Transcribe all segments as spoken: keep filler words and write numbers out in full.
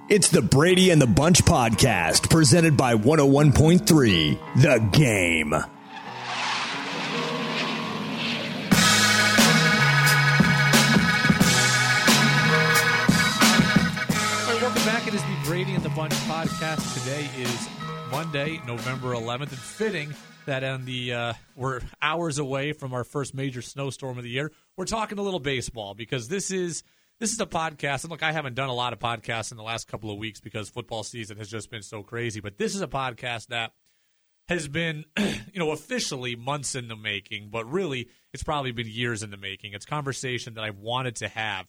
It's the Brady and the Bunch podcast, presented by one oh one point three The Game. It is the Brady and the Bunch podcast. Today is Monday, November eleventh, and fitting that on the uh, we're hours away from our first major snowstorm of the year. We're talking a little baseball because this is this is a podcast. And look, I haven't done a lot of podcasts in the last couple of weeks because football season has just been so crazy. But this is a podcast that has been, you know, officially months in the making, but really it's probably been years in the making. It's conversation that I've wanted to have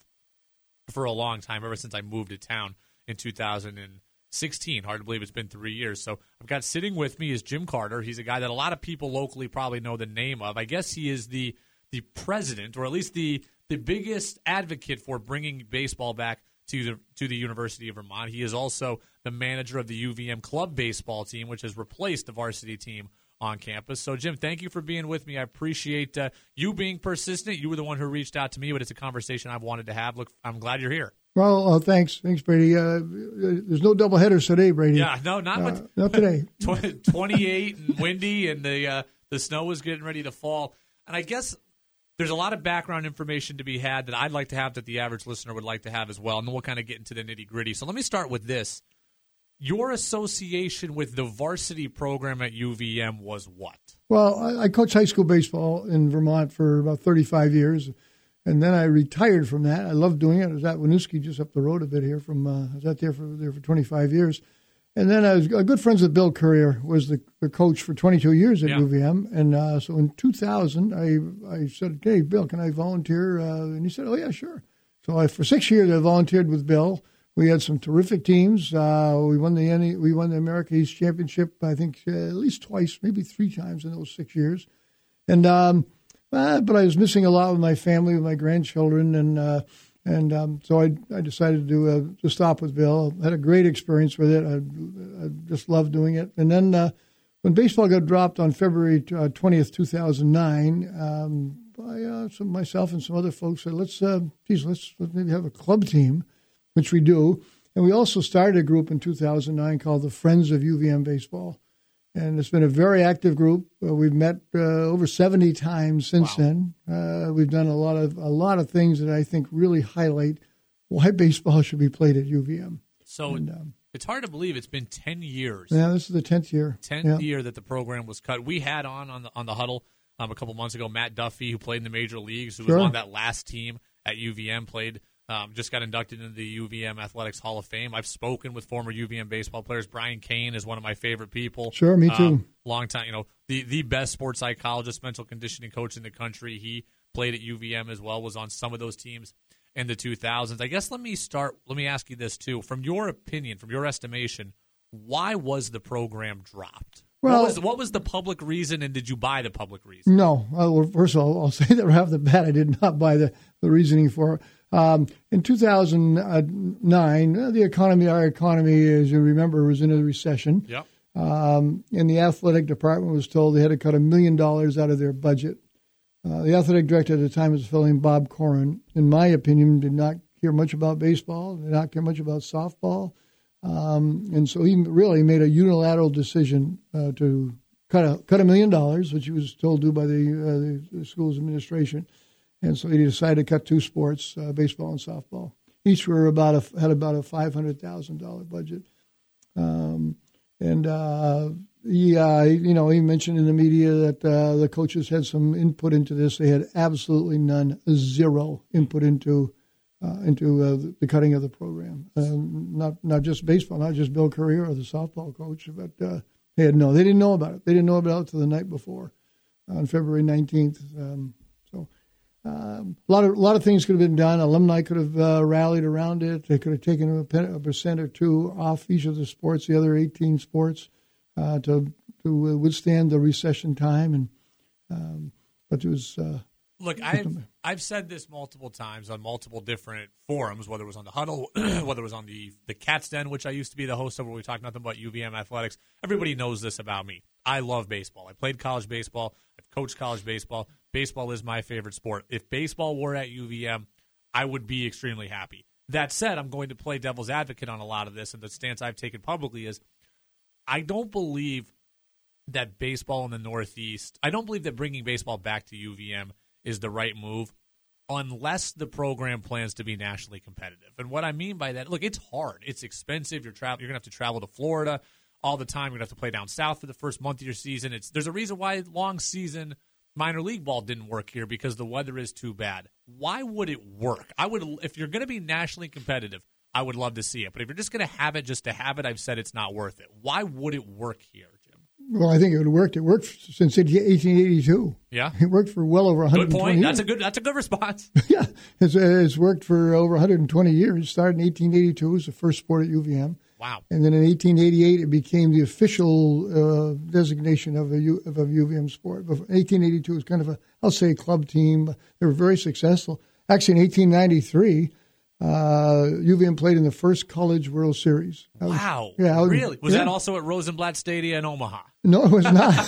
for a long time, ever since I moved to town in two thousand sixteen. Hard to believe it's been three years. So I've got sitting with me is Jim Carter. He's a guy that a lot of people locally probably know the name of. I guess he is the the president, or at least the the biggest advocate for bringing baseball back to the to the University of Vermont. He is also the manager of the U V M club baseball team, which has replaced the varsity team on campus. So, Jim, thank you for being with me. I appreciate uh, you being persistent. You were the one who reached out to me, but it's a conversation I've wanted to have. Look, I'm glad you're here. Well, uh, thanks. Thanks, Brady. Uh, there's no double headers today, Brady. Yeah, no, not, uh, with, not today. twenty-eight and windy, and the uh, the snow was getting ready to fall. And I guess there's a lot of background information to be had that I'd like to have that the average listener would like to have as well, and then we'll kind of get into the nitty-gritty. So let me start with this. Your association with the varsity program at U V M was what? Well, I, I coached high school baseball in Vermont for about thirty-five years. And then I retired from that. I loved doing it. I was at Winooski just up the road a bit here. From uh, I was out there for there for twenty-five years. And then I was uh, good friends with Bill Courier, was the, the coach for twenty-two years at yeah. U V M. And uh, so in two thousand, I I said, hey, Bill, can I volunteer? Uh, and he said, oh, yeah, sure. So I, for six years, I volunteered with Bill. We had some terrific teams. Uh, we won the we won the America East Championship, I think, uh, at least twice, maybe three times in those six years. And um Uh, but I was missing a lot with my family, with my grandchildren, and uh, and um, so I I decided to uh, to stop with Bill. I had a great experience with it. I, I just loved doing it. And then uh, when baseball got dropped on February twentieth, two thousand nine, um, I, uh, some, myself and some other folks said, let's, uh, geez, let's, let's maybe have a club team, which we do. And we also started a group in two thousand nine called the Friends of U V M Baseball. And it's been a very active group. Uh, we've met uh, over seventy times since wow. then. Uh, we've done a lot of a lot of things that I think really highlight why baseball should be played at U V M. So and, um, it's hard to believe it's been ten years. Yeah, this is the tenth year. Tenth yeah. year that the program was cut. We had on on the on the huddle um, a couple months ago Matt Duffy, who played in the major leagues, who sure. was on that last team at U V M, played. Um, just got inducted into the U V M Athletics Hall of Fame. I've spoken with former U V M baseball players. Brian Kane is one of my favorite people. Sure, me too. Um, long time, you know, the, the best sports psychologist, mental conditioning coach in the country. He played at U V M as well, was on some of those teams in the two thousands. I guess let me start, let me ask you this too. From your opinion, from your estimation, why was the program dropped? Well, what was, what was the public reason, and did you buy the public reason? No. Well, first of all, I'll say that right off the bat, I did not buy the, the reasoning for it. Um, in two thousand nine, the economy, our economy, as you remember, was in a recession. Yep. Um, and the athletic department was told they had to cut a million dollars out of their budget. Uh, the athletic director at the time was a fellow named Bob Corin. In my opinion, did not care much about baseball, did not care much about softball. Um, and so he really made a unilateral decision uh, to cut a, cut a million dollars, which he was told to do by the, uh, the, the school's administration. And so he decided to cut two sports, uh, baseball and softball. Each were about a, had about a five hundred thousand dollars budget. Um, and uh, he, uh, you know, he mentioned in the media that uh, the coaches had some input into this. They had absolutely none, zero input into uh, into uh, the cutting of the program. Um, not not just baseball, not just Bill Courier or the softball coach, but uh, they had no. They didn't know about it. They didn't know about it till the night before, on February nineteenth. Um, Um, a lot of a lot of things could have been done. Alumni could have uh, rallied around it. They could have taken a, a percent or two off each of the sports, the other eighteen sports, uh, to to withstand the recession time. And um, but it was uh, look. I've I've said this multiple times on multiple different forums, whether it was on the Huddle, whether it was on the the Cat's Den, which I used to be the host of, where we talk nothing but U V M athletics. Everybody knows this about me. I love baseball. I played college baseball. I've coached college baseball. Baseball is my favorite sport. If baseball were at U V M, I would be extremely happy. That said, I'm going to play devil's advocate on a lot of this, and the stance I've taken publicly is I don't believe that baseball in the Northeast, I don't believe that bringing baseball back to U V M is the right move unless the program plans to be nationally competitive. And what I mean by that, look, it's hard. It's expensive. You're, tra- you're going to have to travel to Florida all the time. You're going to have to play down south for the first month of your season. It's There's a reason why long season minor league ball didn't work here, because the weather is too bad. Why would it work? I would, if you're going to be nationally competitive, I would love to see it. But if you're just going to have it just to have it, I've said it's not worth it. Why would it work here, Jim? Well, I think it would have worked. It worked since eighteen eighty-two. Yeah, it worked for well over one hundred twenty good point. years. That's a good. That's a good response. Yeah, it's, it's worked for over one hundred twenty years. It started in eighteen eighty-two. It was the first sport at U V M. Wow. And then in eighteen eighty-eight, it became the official uh, designation of a, U, of a U V M sport. But eighteen eighty-two was kind of a, I'll say, club team. They were very successful. Actually, in eighteen ninety-three, uh, U V M played in the first College World Series. Was, wow. Yeah, was, really? Was yeah. that also at Rosenblatt Stadium in Omaha? No, it was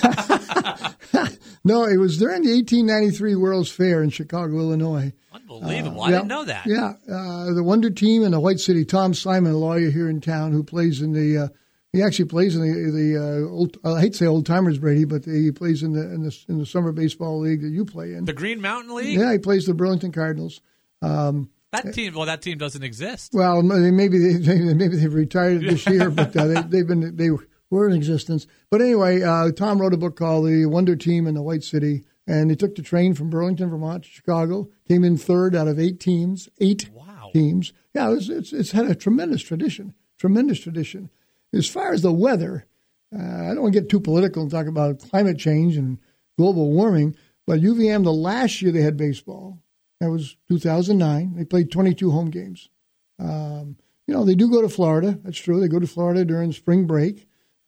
not. No, it was during the eighteen ninety-three World's Fair in Chicago, Illinois. Unbelievable. Uh, I yeah, didn't know that. Yeah. Uh, the Wonder Team in the White City. Tom Simon, a lawyer here in town who plays in the, uh, he actually plays in the, the uh, old, I hate to say old timers, Brady, but he plays in the, in the in the summer baseball league that you play in. The Green Mountain League? Yeah, he plays the Burlington Cardinals. Um, that team, well, that team doesn't exist. Well, maybe they maybe they've retired this year, but uh, they, they've been they were in existence. But anyway, uh, Tom wrote a book called The Wonder Team in the White City. And he took the train from Burlington, Vermont to Chicago, came in third out of eight teams, eight wow. teams. Yeah, it was, it's, it's had a tremendous tradition, tremendous tradition. As far as the weather, uh, I don't want to get too political and talk about climate change and global warming, but U V M, the last year they had baseball, that was two thousand nine. They played twenty-two home games. Um, you know, they do go to Florida. That's true. They go to Florida during spring break.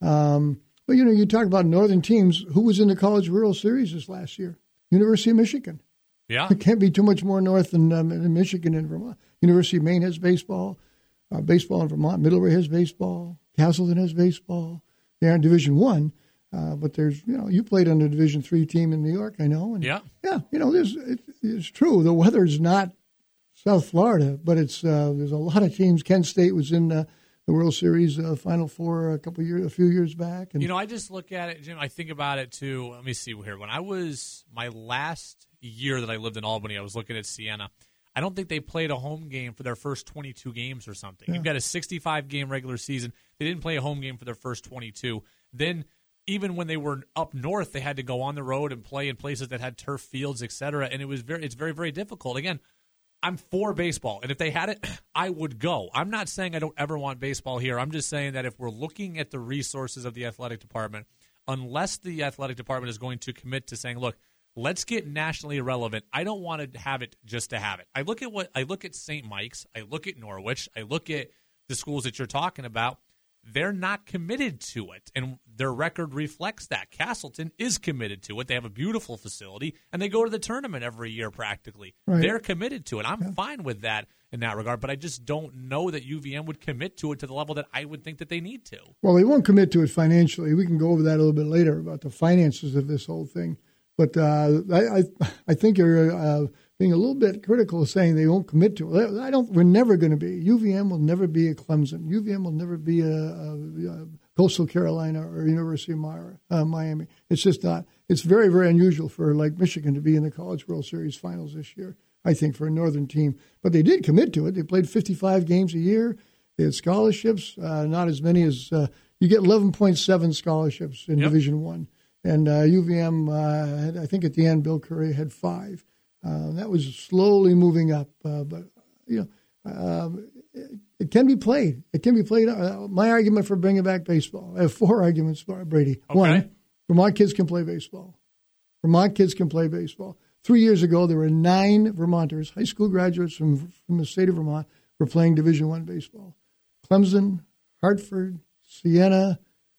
Um But, you know, you talk about northern teams. Who was in the College World Series this last year? University of Michigan. Yeah. It can't be too much more north than um, in Michigan and Vermont. University of Maine has baseball. Uh, baseball in Vermont. Middlebury has baseball. Castleton has baseball. They are in Division One. Uh, but there's, you know, you played on a Division Three team in New York, I know. And yeah. Yeah, you know, there's, it, it's true. The weather's not South Florida, but it's uh, there's a lot of teams. Kent State was in uh, the World Series uh, Final Four a couple of years, a few years back. And you know, I just look at it, Jim. I think about it too. Let me see here. When I was my last year that I lived in Albany, I was looking at Siena. I don't think they played a home game for their first twenty-two games or something. Yeah. You've got a sixty-five game regular season. They didn't play a home game for their first twenty-two. Then, even when they were up north, they had to go on the road and play in places that had turf fields, et cetera. And it was very, it's very, very difficult. Again, I'm for baseball, and if they had it, I would go. I'm not saying I don't ever want baseball here. I'm just saying that if we're looking at the resources of the athletic department, unless the athletic department is going to commit to saying, look, let's get nationally irrelevant, I don't want to have it just to have it. I look at what I look at Saint Mike's, I look at Norwich, I look at the schools that you're talking about. They're not committed to it, and their record reflects that. Castleton is committed to it. They have a beautiful facility, and they go to the tournament every year practically. Right. They're committed to it. I'm yeah. fine with that in that regard, but I just don't know that U V M would commit to it to the level that I would think that they need to. Well, they won't commit to it financially. We can go over that a little bit later about the finances of this whole thing. But uh, I, I, I think you're uh, being a little bit critical of saying they won't commit to it. I don't. We're never going to be. U V M will never be a Clemson. U V M will never be a, a, a Coastal Carolina or University of uh, Miami. It's just not. It's very, very unusual for like Michigan to be in the College World Series finals this year, I think, for a northern team. But they did commit to it. They played fifty-five games a year. They had scholarships, uh, not as many as uh, you get eleven point seven scholarships in yep. Division One. And uh, U V M, uh, had, I think at the end, Bill Curry had five. Uh, that was slowly moving up. Uh, but, you know, um, it, it can be played. It can be played. Uh, my argument for bringing back baseball, I have four arguments for it, Brady. Okay. One, Vermont kids can play baseball. Vermont kids can play baseball. Three years ago, there were nine Vermonters, high school graduates from, from the state of Vermont, were playing Division One baseball. Clemson, Hartford, Siena,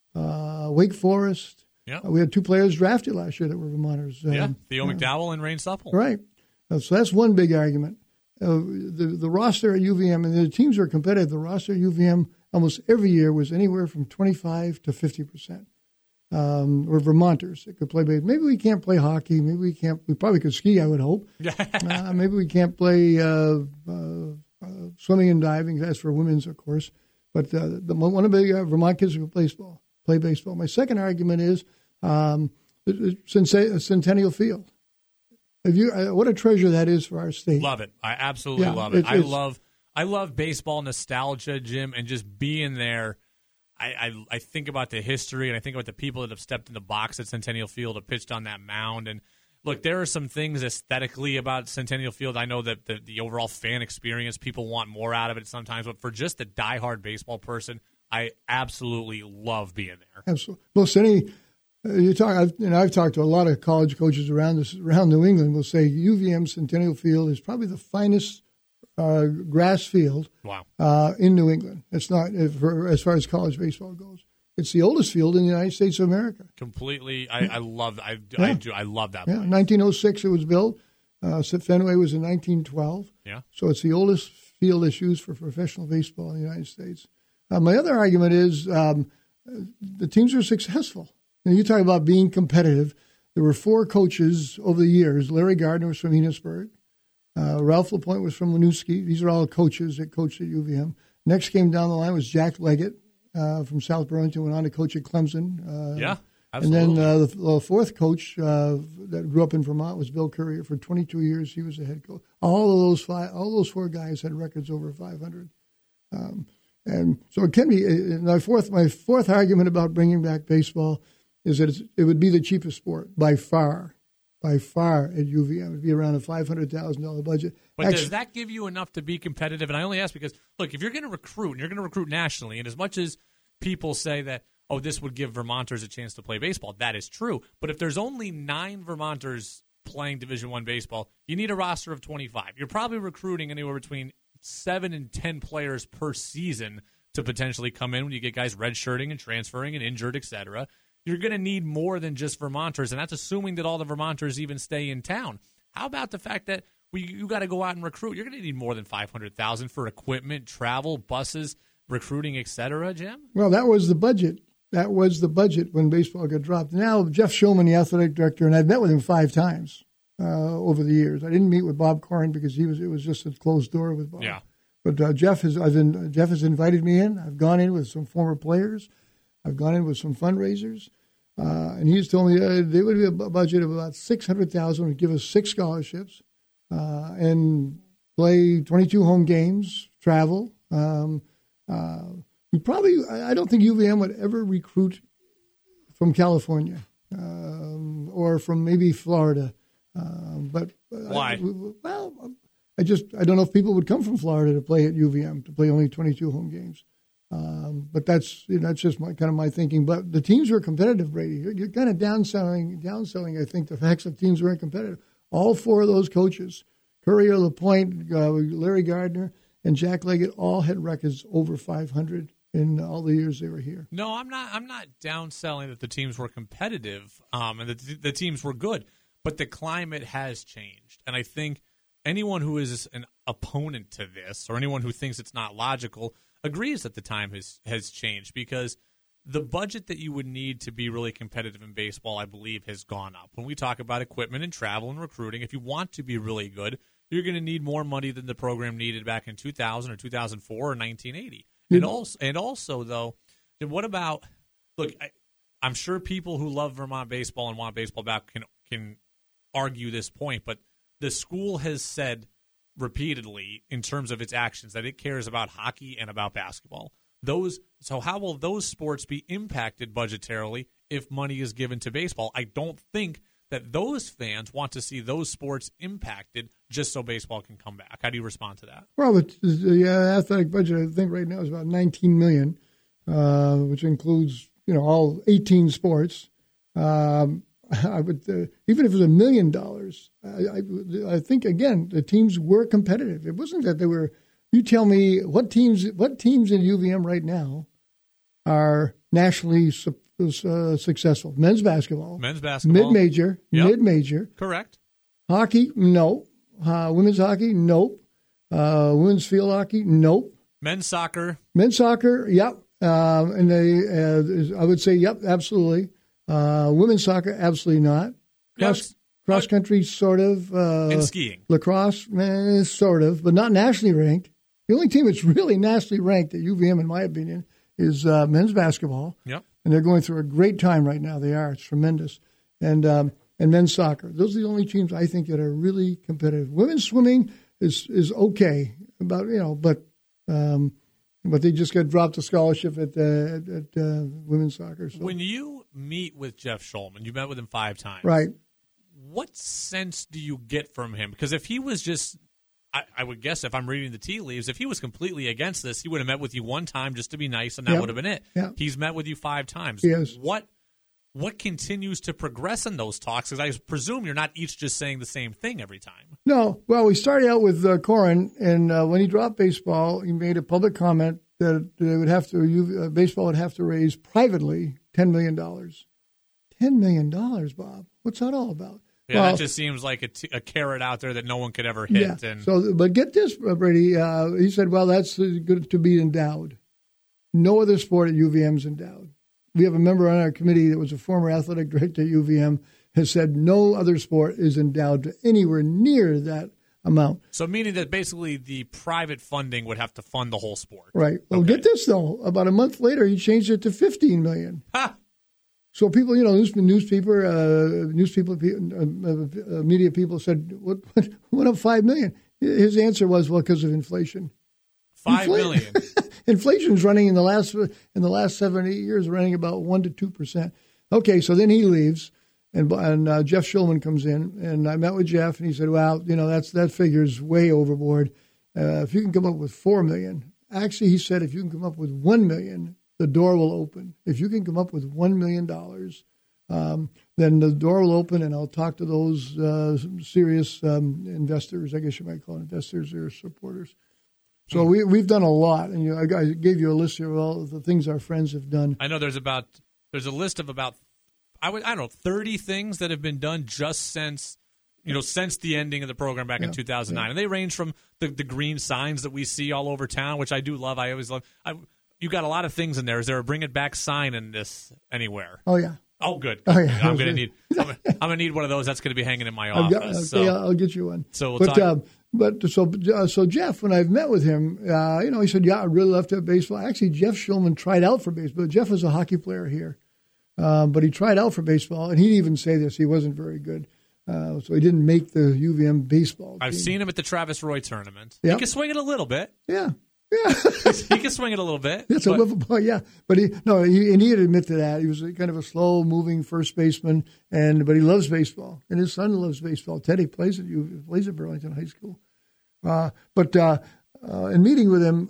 uh, Wake Forest. Yeah. Uh, we had two players drafted last year that were Vermonters. Um, yeah, Theo uh, McDowell and Rain Supple. Right. Uh, so that's one big argument. Uh, the the roster at U V M, and the teams are competitive, the roster at U V M almost every year was anywhere from twenty-five to fifty percent. Um, or Vermonters that could play baseball. Maybe we can't play hockey. Maybe we can't. We probably could ski, I would hope. uh, maybe we can't play uh, uh, uh, swimming and diving. That's for women's, of course. But uh, the one of the uh, Vermont kids who play baseball, play baseball. My second argument is um, Centennial Field. Have you? Uh, what a treasure that is for our state. Love it. I absolutely yeah, love it. It's, I it's, love I love baseball nostalgia, Jim, and just being there. I, I I think about the history, and I think about the people that have stepped in the box at Centennial Field, have pitched on that mound, and look, there are some things aesthetically about Centennial Field. I know that the, the overall fan experience, people want more out of it sometimes, but for just the diehard baseball person, I absolutely love being there. Absolutely. Well, Cindy, uh, you talk. I've, you know, I've talked to a lot of college coaches around this, around New England. Will say U V M Centennial Field is probably the finest uh, grass field wow. uh, in New England. It's not for, as far as college baseball goes. It's the oldest field in the United States of America. Completely, I, I love. I, yeah. I do. I love that. Yeah, place. nineteen oh six it was built. Uh, Fenway was in nineteen twelve. Yeah. So it's the oldest field that's used for professional baseball in the United States. Uh, my other argument is um, the teams were successful. And you talk about being competitive. There were four coaches over the years. Larry Gardner was from Enosburg. Uh, Ralph LaPointe was from Winooski. These are all coaches that coached at U V M. Next came down the line was Jack Leggett. Uh, from South Burlington, went on to coach at Clemson. Uh, yeah, absolutely. And then uh, the, the fourth coach uh, that grew up in Vermont was Bill Courier. For twenty-two years, he was the head coach. All of those five, all those four guys had records over five hundred. Um, and so it can be. Uh, my fourth, my fourth argument about bringing back baseball is that it's, it would be the cheapest sport by far, by far at U V M. It would be around a five hundred thousand dollar budget. But Actually, does that give you enough to be competitive? And I only ask because, look, if you're going to recruit, and you're going to recruit nationally, and as much as people say that, oh, this would give Vermonters a chance to play baseball, that is true. But if there's only nine Vermonters playing Division I baseball, you need a roster of twenty-five. You're probably recruiting anywhere between seven and ten players per season to potentially come in when you get guys redshirting and transferring and injured, et cetera. You're going to need more than just Vermonters, and that's assuming that all the Vermonters even stay in town. How about the fact that we, you got to go out and recruit? You're going to need more than five hundred thousand dollars for equipment, travel, buses, recruiting, et cetera, Jim? Well, that was the budget. That was the budget when baseball got dropped. Now, Jeff Shulman, the athletic director, and I've met with him five times uh, over the years. I didn't meet with Bob Corrin because he was it was just a closed door with Bob. Yeah. But uh, Jeff has I've been, Jeff has invited me in. I've gone in with some former players. I've gone in with some fundraisers. Uh, and he's told me uh, there would be a budget of about six hundred thousand dollars, would give us six scholarships uh, and play twenty-two home games, travel. Um, uh, we probably, I don't think U V M would ever recruit from California um, or from maybe Florida. Um, but why? I, well, I just I don't know if people would come from Florida to play at U V M to play only twenty-two home games. Um, but that's you know, that's just my, kind of my thinking. But the teams were competitive, Brady. You're, you're kind of downselling, downselling. I think the facts that teams weren't competitive. All four of those coaches, Courier, LaPointe, uh, Larry Gardner, and Jack Leggett, all had records over five hundred in all the years they were here. No, I'm not. I'm not downselling that the teams were competitive, um, and that the, the teams were good. But the climate has changed, and I think anyone who is an opponent to this, or anyone who thinks it's not logical, agrees that the time has, has changed, because the budget that you would need to be really competitive in baseball, I believe, has gone up. When we talk about equipment and travel and recruiting, if you want to be really good, you're going to need more money than the program needed back in two thousand or two thousand four or nineteen eighty. Mm-hmm. And also, and also, though, what about – look, I, I'm sure people who love Vermont baseball and want baseball back can can argue this point, but the school has said – repeatedly in terms of its actions that it cares about hockey and about basketball. Those so how will those sports be impacted budgetarily if money is given to baseball? I don't think that those fans want to see those sports impacted just so baseball can come back. How do you respond to that? Well, the, the uh, athletic budget I think right now is about nineteen million dollars, uh, which includes you know all eighteen sports. Um, I would, uh, even if it was a million dollars, I, I, I think again the teams were competitive. It wasn't that they were. You tell me what teams, what teams in U V M right now are nationally su- uh, successful? Men's basketball, men's basketball, mid-major, yep. mid-major, correct. Hockey, no. Uh, women's hockey, nope. Uh, women's field hockey, nope. Men's soccer, men's soccer, yep. Um, and they, uh, I would say, yep, absolutely. Uh, women's soccer, absolutely not. Cross, yes. cross country, sort of. Uh, and skiing. Lacrosse, eh, sort of, but not nationally ranked. The only team that's really nationally ranked at U V M, in my opinion, is uh, men's basketball. Yep. And they're going through a great time right now. They are. It's tremendous. And um, and men's soccer. Those are the only teams I think that are really competitive. Women's swimming is is okay, about you know, but um, but they just got dropped a scholarship at uh, at, at uh, women's soccer. So. When you meet with Jeff Shulman, you met with him five times, right? What sense do you get from him? Because if he was just, I, I would guess if I'm reading the tea leaves, if he was completely against this, he would have met with you one time just to be nice, and that yep. would have been it. Yep. He's met with you five times. Yes. What what continues to progress in those talks? Because I presume you're not each just saying the same thing every time. No. Well, we started out with uh, Corin, and uh, when he dropped baseball, he made a public comment that they would have to, uh, baseball would have to raise privately ten million dollars. ten million dollars, Bob. What's that all about? Yeah, well, that just seems like a, t- a carrot out there that no one could ever hit. Yeah. And So, but get this, Brady. Uh, he said, "Well, that's good to be endowed. No other sport at U V M is endowed. We have a member on our committee that was a former athletic director at U V M has said no other sport is endowed to anywhere near that amount." So, meaning that basically the private funding would have to fund the whole sport. Right. Well, Okay. get this though. About a month later, he changed it to fifteen million. Ha! So people, you know, news, newspaper, uh, newspaper, uh, uh, media people said, "What? What went up five million?" His answer was, "Well, because of inflation." Five Infl- million. Inflation's running in the last in the last seven eight years, running about one to two percent. Okay, so then he leaves, and and uh, Jeff Shulman comes in, and I met with Jeff, and he said, "Well, you know, that's that figure's way overboard. Uh, if you can come up with four million, actually, he said, if you can come up with one million." The door will open. If you can come up with one million dollars, um, then the door will open, and I'll talk to those uh, serious um, investors. I guess you might call them investors or supporters. So mm-hmm. we, we've done a lot, and you know, I, I gave you a list here of all of the things our friends have done. I know there's about there's a list of about I would I don't know thirty things that have been done just since you know since the ending of the program back yeah, in two thousand nine, yeah. and they range from the, the green signs that we see all over town, which I do love. I always love. I, You got a lot of things in there. Is there a bring it back sign in this anywhere? Oh yeah. Oh good. Oh yeah. I'm gonna need. I'm gonna, I'm gonna need one of those. That's gonna be hanging in my I've office. got, okay, so. I'll get you one. So we'll but talk. uh, but so uh, so Jeff, when I've met with him, uh, you know, he said, "Yeah, I'd really love to have baseball." Actually, Jeff Shulman tried out for baseball. Jeff was a hockey player here, um, but he tried out for baseball, and he'd even say this: he wasn't very good, uh, so he didn't make the U V M baseball I've team. seen him at the Travis Roy tournament. Yep. He can swing it a little bit. Yeah. Yeah, he can swing it a little bit. It's a but- wiffle ball, yeah. But he no, he, and he'd admit to that. He was a, kind of a slow-moving first baseman, and but he loves baseball, and his son loves baseball. Teddy plays at U plays at Burlington High School. Uh, but uh, uh, in meeting with him,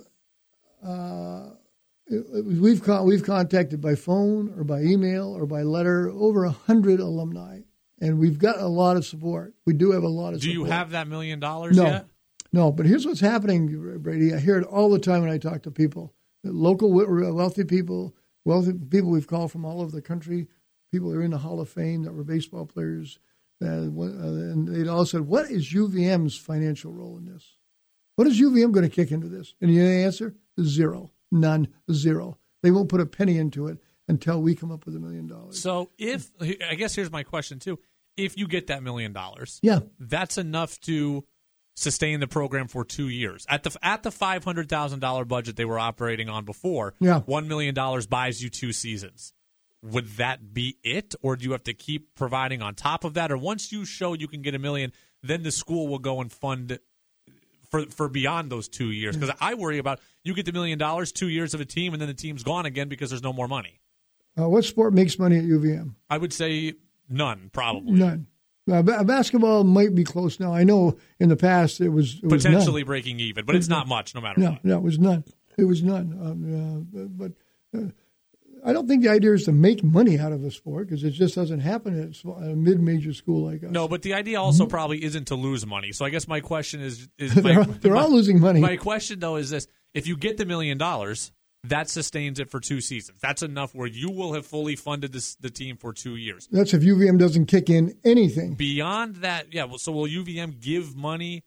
uh, it, it was, we've con- we've contacted by phone or by email or by letter over a hundred alumni, and we've got a lot of support. We do have a lot of. Do support. you have that million dollars No. yet? No, but here's what's happening, Brady. I hear it all the time when I talk to people, local wealthy people, wealthy people we've called from all over the country, people that are in the Hall of Fame that were baseball players, uh, and they all said, "What is U V M's financial role in this? What is U V M going to kick into this?" And the answer is zero, none, zero. They won't put a penny into it until we come up with a million dollars. So if I guess here's my question too: if you get that million dollars, yeah, that's enough to sustain the program for two years at the at the five hundred thousand dollar budget they were operating on before. Yeah, one million dollars buys you two seasons. Would that be it, or do you have to keep providing on top of that? Or once you show you can get a million, then the school will go and fund for for beyond those two years? Because I worry about you get the million dollars, two years of a team, and then the team's gone again because there's no more money. Uh, what sport makes money at U V M? I would say none, probably none. Uh, b- basketball might be close now. I know in the past it was, it was potentially none. breaking even, but it's not much, no matter no, what. No, it was none. It was none. Um, uh, but uh, I don't think the idea is to make money out of a sport because it just doesn't happen at a mid-major school like us. No, but the idea also mm-hmm. probably isn't to lose money. So I guess my question is, is they're, my, they're my, all losing money. My question though is this: if you get the million dollars, that sustains it for two seasons. That's enough where you will have fully funded this, the team for two years. That's if U V M doesn't kick in anything. Beyond that, yeah, well, so will U V M give money?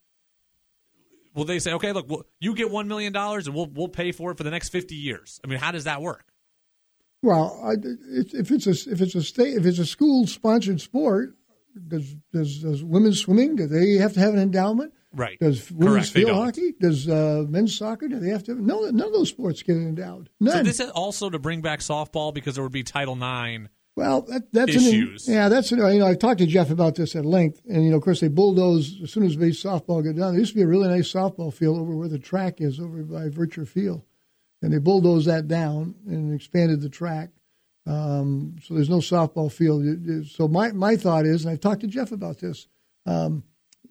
Will they say, okay, look, well, you get one million dollars and we'll we'll pay for it for the next fifty years? I mean, how does that work? Well, I, if it's a if it's a state if it's a school sponsored sport, does, does does women's swimming? Do they have to have an endowment? Right. Does women's Correct, they field don't. hockey? Does uh, men's soccer? Do they have to? No, none of those sports get endowed. None. So this is also to bring back softball because there would be Title nine. Well, that, that's issues. An, yeah, that's an, you know I've talked to Jeff about this at length, and you know of course they bulldoze as soon as base softball got done. There used to be a really nice softball field over where the track is, over by Vircher Field, and they bulldozed that down and expanded the track. Um, so there's no softball field. So my my thought is, and I've talked to Jeff about this. Um,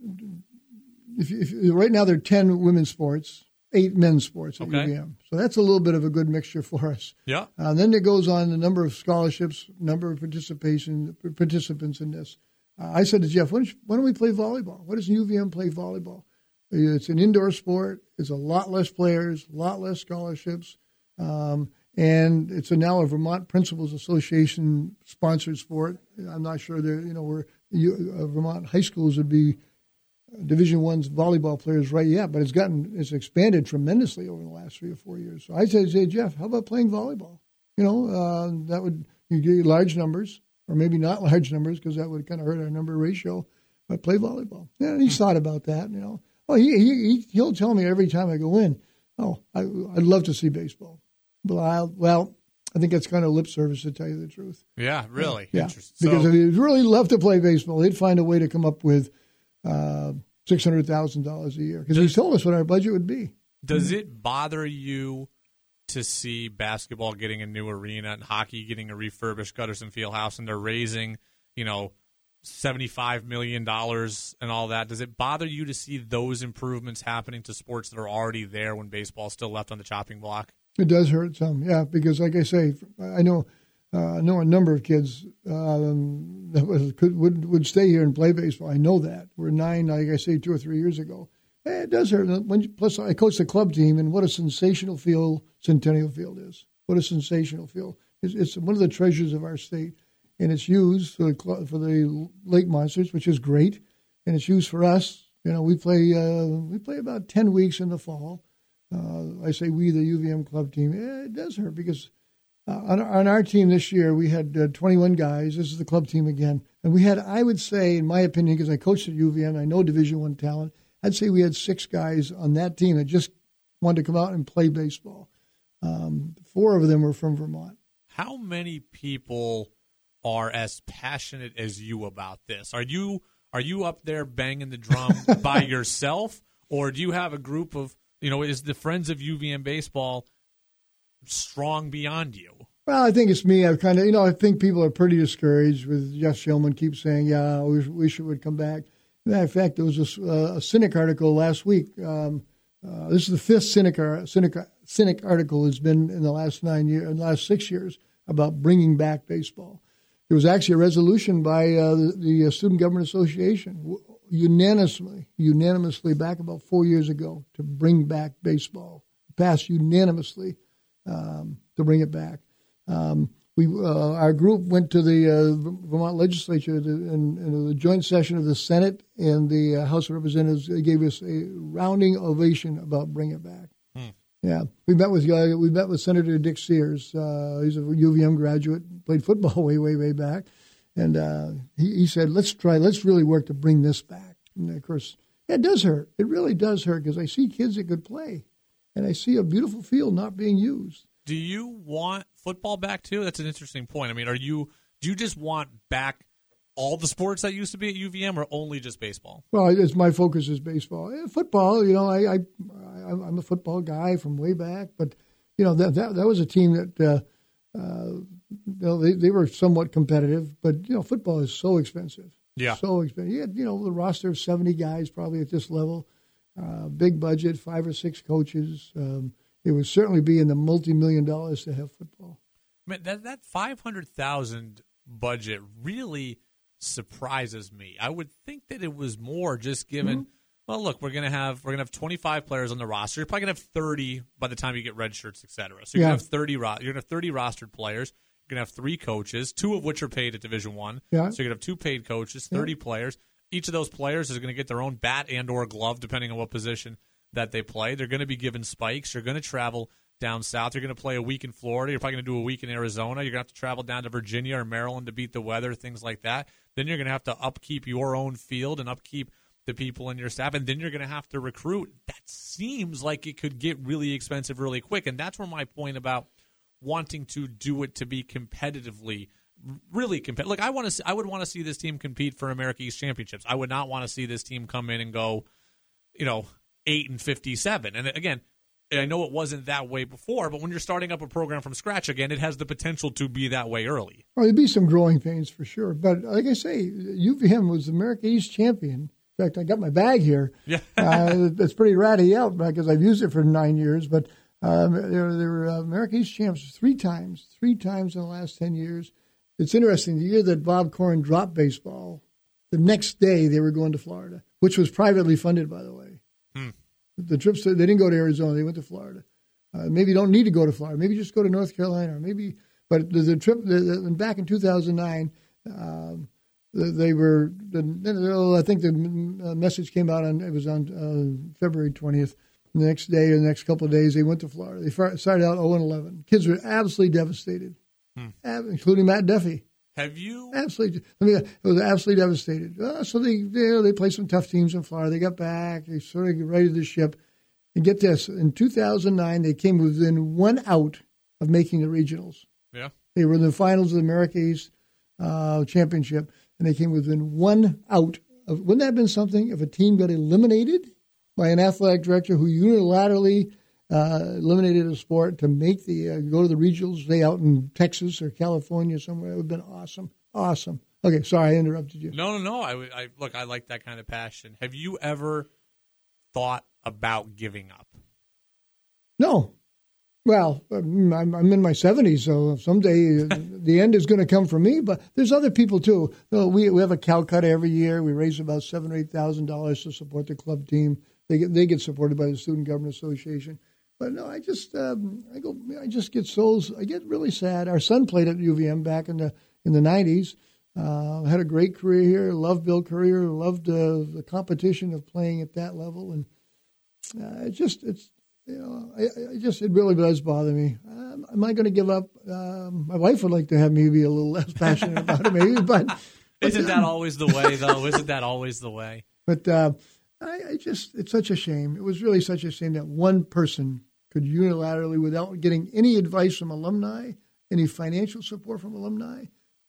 if, if right now there are ten women's sports, eight men's sports at Okay. U V M. So that's a little bit of a good mixture for us. Yeah. Uh, then it goes on the number of scholarships, number of participation participants in this. Uh, I said to Jeff, why don't, you, why don't we play volleyball? Why doesn't U V M play volleyball? It's an indoor sport. It's a lot less players, a lot less scholarships, um, and it's a now a Vermont Principals Association sponsored sport. I'm not sure there, you know, where you, uh, Vermont high schools would be Division One's volleyball players right yet, but it's gotten it's expanded tremendously over the last three or four years. So I said, "Say, Jeff, how about playing volleyball? You know, uh, that would you get large numbers, or maybe not large numbers, because that would kind of hurt our number ratio. But play volleyball." Yeah, and he's thought about that. You know, oh, he, he he'll tell me every time I go in, "Oh, I, I'd love to see baseball." But I, well, I think that's kind of lip service, to tell you the truth. Yeah, really. Yeah, Interesting. because So, if he'd really love to play baseball, he'd find a way to come up with uh, six hundred thousand dollars a year, because he told us what our budget would be. does it bother you to see basketball getting a new arena and hockey getting a refurbished Gutterson Fieldhouse, and they're raising, you know, seventy-five million dollars and all that? Does it bother you to see those improvements happening to sports that are already there when baseball's still left on the chopping block? It does hurt some, yeah, because like I say, I know uh, I know a number of kids um, that was, could, would would stay here and play baseball. I know that. We're nine, like I say, two or three years ago. Eh, it does hurt. When you, plus, I coach the club team, and what a sensational field Centennial Field is. What a sensational field. It's, it's one of the treasures of our state, and it's used for the, club, for the Lake Monsters, which is great, and it's used for us. You know, we play uh, we play about ten weeks in the fall. Uh, I say we, the U V M club team. Eh, it does hurt because uh, on, our, on our team this year, we had uh, twenty-one guys. This is the club team again. And we had, I would say, in my opinion, because I coached at U V M, I know Division One talent, I'd say we had six guys on that team that just wanted to come out and play baseball. Um, four of them were from Vermont. How many people are as passionate as you about this? Are you are you up there banging the drum by yourself, or do you have a group of, you know, is the Friends of U V M Baseball strong beyond you? Well, I think it's me. I kind of, you know, I think people are pretty discouraged with Jeff Shillman keeps saying, yeah, we wish it would come back. Matter of fact, there was a, uh, a Cynic article last week. Um, uh, this is the fifth Cynic, Cynic, Cynic article has been in the last nine years, in the last six years about bringing back baseball. There was actually a resolution by uh, the, the Student Government Association unanimously, unanimously back about four years ago to bring back baseball. Passed unanimously um, to bring it back. Um, we uh, our group went to the uh, Vermont legislature in, in the joint session of the Senate and the uh, House of Representatives. They gave us a rounding ovation about bringing it back. Hmm. Yeah, we met with uh, we met with Senator Dick Sears. Uh, he's a U V M graduate, played football way, way, way back, and uh, he, he said, "Let's try. Let's really work to bring this back." And of course, it does hurt. It really does hurt because I see kids that could play, and I see a beautiful field not being used. Do you want football back too? That's an interesting point. I mean, are you do you just want back all the sports that used to be at U V M, or only just baseball? Well, it's, my focus is baseball. Yeah, football, you know, I, I I'm a football guy from way back, but you know that that, that was a team that uh, uh, you know, they they were somewhat competitive, but you know, football is so expensive. Yeah, so expensive. You had, you know, the roster of seventy guys probably at this level, uh, big budget, five or six coaches. Um, it would certainly be in the multi-million dollars to have football. Man, that that five hundred thousand budget really surprises me. I would think that it was more just given. Mm-hmm. Well, look, we're gonna have we're gonna have twenty-five players on the roster. You're probably gonna have thirty by the time you get red shirts, et cetera. So you're yeah. gonna have thirty. Ro- you're gonna have thirty rostered players. You're gonna have three coaches, two of which are paid at Division One. Yeah. So you're gonna have two paid coaches, thirty yeah. players. Each of those players is gonna get their own bat and or glove, depending on what position that they play. They're gonna be given spikes. You're gonna travel down south. You're going to play a week in Florida. You're probably going to do a week in Arizona. You're going to have to travel down to Virginia or Maryland to beat the weather, things like that. Then you're going to have to upkeep your own field and upkeep the people in your staff, and then you're going to have to recruit. That seems like it could get really expensive really quick, and that's where my point about wanting to do it to be competitively, really competitive. Like I want to, I would want to see this team compete for America East championships. I would not want to see this team come in and go, you know, eight and fifty-seven. And again, I know it wasn't that way before, but when you're starting up a program from scratch again, it has the potential to be that way early. Well, there'd be some growing pains for sure. But like I say, U V M was the America East champion. In fact, I got my bag here. Yeah. uh, it's pretty ratty out because I've used it for nine years. But um, they were, they were uh, America East champs three times, three times in the last ten years. It's interesting. The year that Bob Corrin dropped baseball, the next day they were going to Florida, which was privately funded, by the way. Hmm. The trips, they didn't go to Arizona. They went to Florida. Uh, maybe you don't need to go to Florida. Maybe just go to North Carolina. Or maybe, but the, the trip the, the, back in two thousand nine, um, they were. The, I think the message came out on it was on uh, February twentieth. The next day or the next couple of days, they went to Florida. They started out oh and eleven. Kids were absolutely devastated, hmm. including Matt Duffy. Have you absolutely? I mean, it was absolutely devastated. Uh, so they, they they played some tough teams in Florida. They got back. They sort of righted the ship. And get this: in two thousand nine, they came within one out of making the regionals. Yeah, they were in the finals of the America East uh, Championship, and they came within one out of. Wouldn't that have been something if a team got eliminated by an athletic director who unilaterally uh, eliminated a sport to make the uh, go to the regionals, say out in Texas or California somewhere? It would have been awesome, awesome. Okay, sorry, I interrupted you. No, no, no. I, I look, I like that kind of passion. Have you ever thought about giving up? No. Well, I'm, I'm in my seventies, so someday the end is going to come for me. But there's other people too. You know, we we have a Calcutta every year. We raise about seven or eight thousand dollars to support the club team. They get they get supported by the Student Government Association. But no, I just um, I go I just get so I get really sad. Our son played at U V M back in the in the nineties. Uh, had a great career here. Loved Bill Courier. Loved uh, the competition of playing at that level. And uh, it just it's you know I, I just it really does bother me. Um, am I going to give up? Um, my wife would like to have me be a little less passionate about it, maybe. But, but isn't that always the way, though? Isn't that always the way? But uh, I, I just it's such a shame. It was really such a shame that one person could unilaterally, without getting any advice from alumni, any financial support from alumni,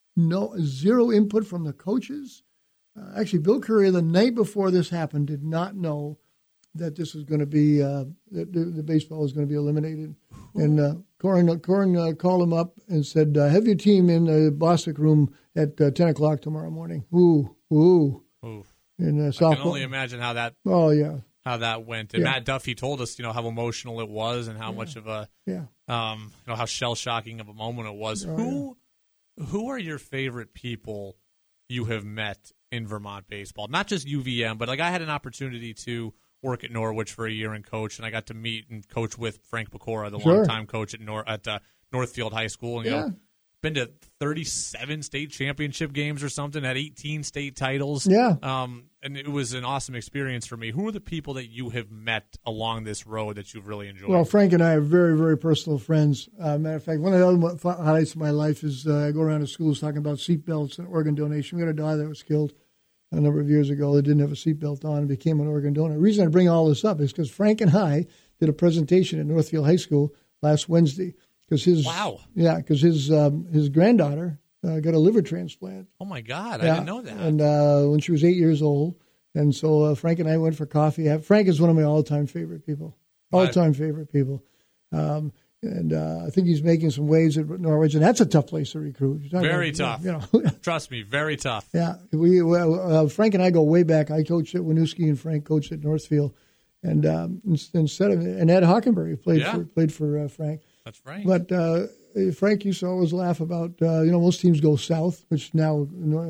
no zero input from the coaches. Uh, actually, Bill Courier, the night before this happened, did not know that this was going to be uh, that the, the baseball was going to be eliminated. And uh, Corrin, Corrin uh, called him up and said, uh, "Have your team in the Bostic room at uh, ten o'clock tomorrow morning." Ooh, ooh. Ooh. In, uh, I softball. can only imagine how that. Oh yeah. How that went, and yeah. Matt Duffy told us, you know, how emotional it was, and how yeah. much of a, yeah, um, you know, how shell shocking of a moment it was. Oh, who, yeah. who are your favorite people you have met in Vermont baseball? Not just U V M, but like I had an opportunity to work at Norwich for a year and coach, and I got to meet and coach with Frank Pecora, the sure. longtime coach at Nor- at uh, Northfield High School, and you yeah. know. Been to thirty-seven state championship games or something, had eighteen state titles. Yeah. Um, and it was an awesome experience for me. Who are the people that you have met along this road that you've really enjoyed? Well, Frank and I are very, very personal friends. Uh, matter of fact, one of the other highlights of my life is uh, I go around to schools talking about seatbelts and organ donation. We had a daughter that was killed a number of years ago that didn't have a seatbelt on and became an organ donor. The reason I bring all this up is because Frank and I did a presentation at Northfield High School last Wednesday. Because his wow, yeah, because his um, his granddaughter uh, got a liver transplant. Oh my God, yeah. I didn't know that. And uh, when she was eight years old, and so uh, Frank and I went for coffee. Frank is one of my all-time favorite people, all-time favorite people. Um, and uh, I think he's making some waves at Norwich, and that's a tough place to recruit. Very about, tough. You know, trust me, very tough. Yeah, we uh, Frank and I go way back. I coached at Winooski, and Frank coached at Northfield, and um, instead of and Ed Hockenberry played yeah. for played for uh, Frank. That's right. But uh, Frank used to always laugh about, uh, you know, most teams go south, which now, uh,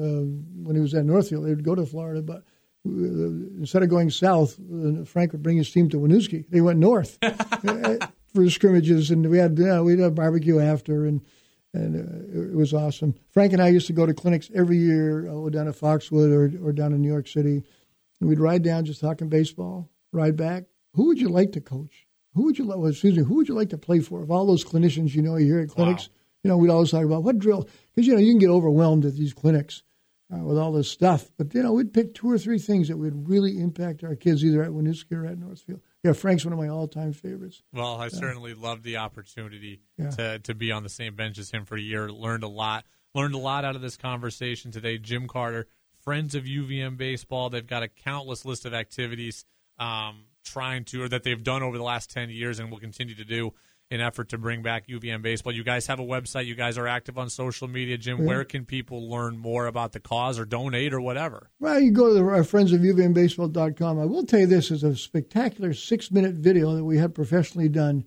when he was at Northfield, they would go to Florida. But uh, instead of going south, uh, Frank would bring his team to Winooski. They went north for scrimmages, and we had you know, we'd have barbecue after, and and uh, it was awesome. Frank and I used to go to clinics every year, uh, down at Foxwood or, or down in New York City. And we'd ride down just talking baseball, ride back. Who would you like to coach? Who would you like? Well, excuse me. Who would you like to play for? Of all those clinicians, you know, you hear at clinics, wow. you know, we'd always talk about what drill because you know you can get overwhelmed at these clinics. uh, with all this stuff. But, you know, we'd pick two or three things that would really impact our kids either at Winooski or at Northfield. Yeah, Frank's one of my all-time favorites. Well, I yeah. certainly loved the opportunity yeah. to, to be on the same bench as him for a year. Learned a lot. Learned a lot out of this conversation today. Jim Carter, Friends of U V M Baseball. They've got a countless list of activities um, trying to, or that they've done over the last ten years and will continue to do in effort to bring back U V M baseball. You guys have a website. You guys are active on social media. Jim, yeah. where can people learn more about the cause or donate or whatever? Well, you go to the, uh, friends of U V M baseball dot com. I will tell you this is a spectacular six-minute video that we had professionally done.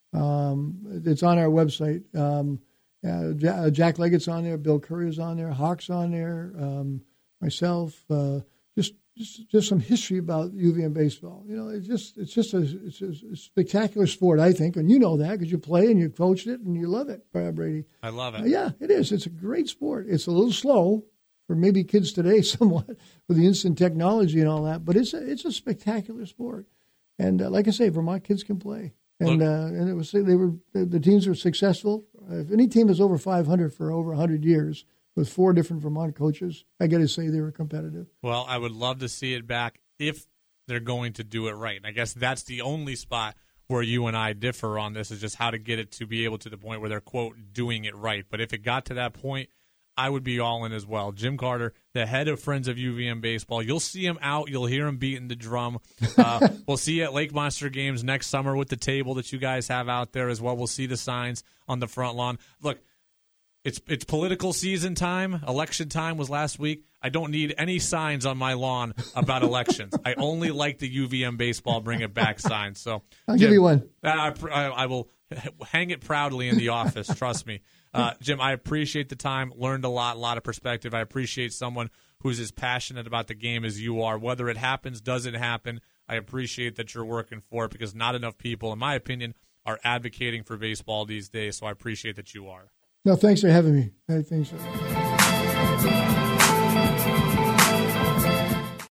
Um, it's on our website. Um, uh, Jack Leggett's on there. Bill Curry's on there. Hawk's on there. Um, myself. Uh, just Just, just some history about U V M baseball. You know, it's just it's just a, it's a spectacular sport, I think, and you know that because you play and you coached it and you love it, Brady. I love it. Uh, yeah, it is. It's a great sport. It's a little slow for maybe kids today, somewhat with the instant technology and all that, but it's a, it's a spectacular sport. And uh, like I say, Vermont kids can play, and uh, and it was they were the teams were successful. Uh, if any team is over five hundred for over one hundred years. With four different Vermont coaches, I got to say they were competitive. Well, I would love to see it back if they're going to do it right. And I guess that's the only spot where you and I differ on this is just how to get it to be able to the point where they're, quote, doing it right. But if it got to that point, I would be all in as well. Jim Carter, the head of Friends of U V M Baseball. You'll see him out. You'll hear him beating the drum. Uh, we'll see you at Lake Monster Games next summer with the table that you guys have out there as well. We'll see the signs on the front lawn. Look, It's it's political season time. Election time was last week. I don't need any signs on my lawn about elections. I only like the U V M baseball bring it back signs. So I'll Jim, give you one. I, I, I will hang it proudly in the office. Trust me, uh, Jim. I appreciate the time. Learned a lot, a lot of perspective. I appreciate someone who's as passionate about the game as you are. Whether it happens, doesn't happen, I appreciate that you're working for it because not enough people, in my opinion, are advocating for baseball these days. So I appreciate that you are. No, thanks for having me. I think so.